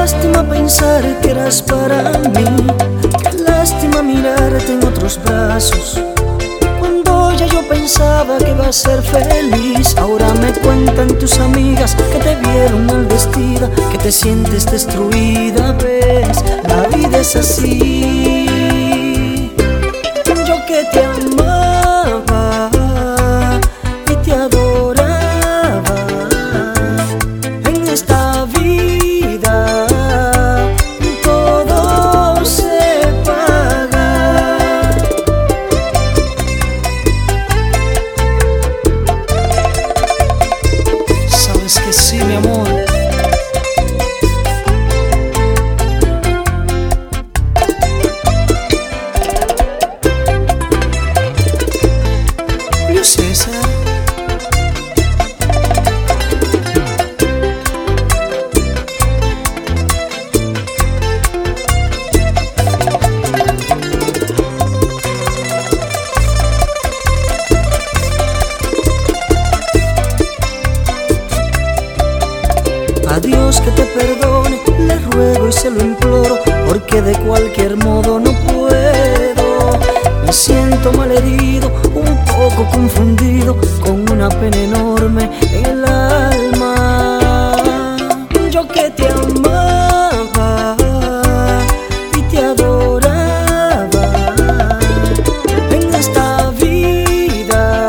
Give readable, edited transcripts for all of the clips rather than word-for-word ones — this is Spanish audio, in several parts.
lástima pensar que eras para mí, qué lástima mirarte en otros brazos. Cuando ya yo pensaba que iba a ser feliz, ahora me cuentan tus amigas que te vieron mal vestida, que te sientes destruida. Ves, la vida es así. Yo que te amaba y te adoraba, en esta vida todo se paga. Sabes que sí, mi amor. César. A Dios que te perdone, le ruego y se lo imploro, porque de cualquier modo no puedo. Me siento malherido, un poco confundido, con una pena enorme en el alma. Yo que te amaba y te adoraba, en esta vida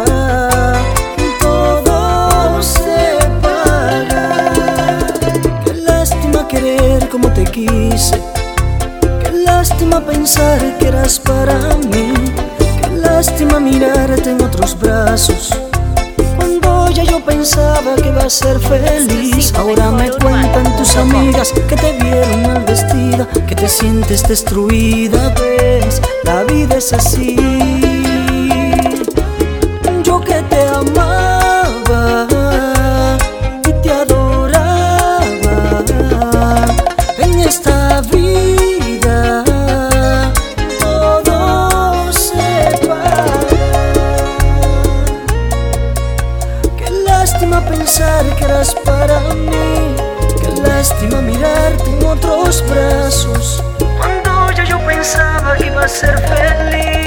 todo se paga. Qué lástima querer como te quise, qué lástima pensar que eras para mí, lástima mirarte en otros brazos. Cuando ya yo pensaba que iba a ser feliz, ahora me cuentan tus amigas que te vieron mal vestida, que te sientes destruida. Ves, la vida es así. Yo que te amaba y te adoraba, en esta vida lástima pensar que eras para mí, qué lástima mirarte en otros brazos. Cuando ya yo pensaba que iba a ser feliz.